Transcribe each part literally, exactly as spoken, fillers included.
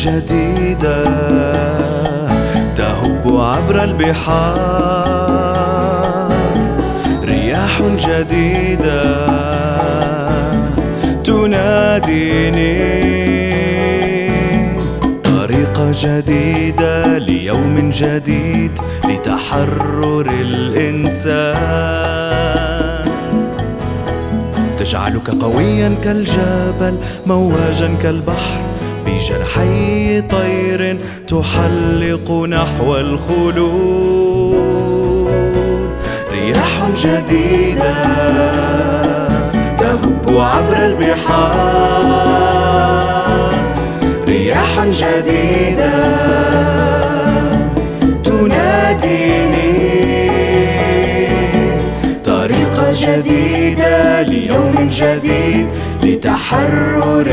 جديدة تهب عبر البحار، رياح جديدة تناديني، طريقة جديدة ليوم جديد لتحرر الإنسان، تجعلك قويا كالجبل مواجا كالبحر، بجناحي طير تحلق نحو الخلود، رياح جديدة تهب عبر البحار، رياح جديدة تناديني، طريقة جديدة ليوم جديد لتحرر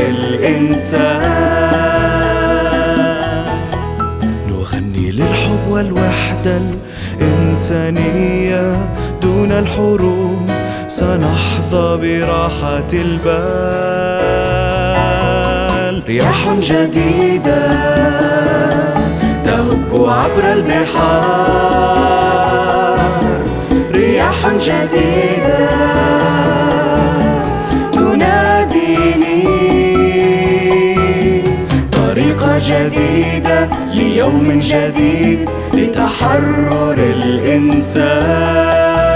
الإنسان، نغني للحب والوحدة الإنسانية دون الحروب، سنحظى براحة البال، رياح جديدة تهب عبر البحار، رياح جديدة تناديني، طريقة جديدة ليوم جديد لتحرر الإنسان.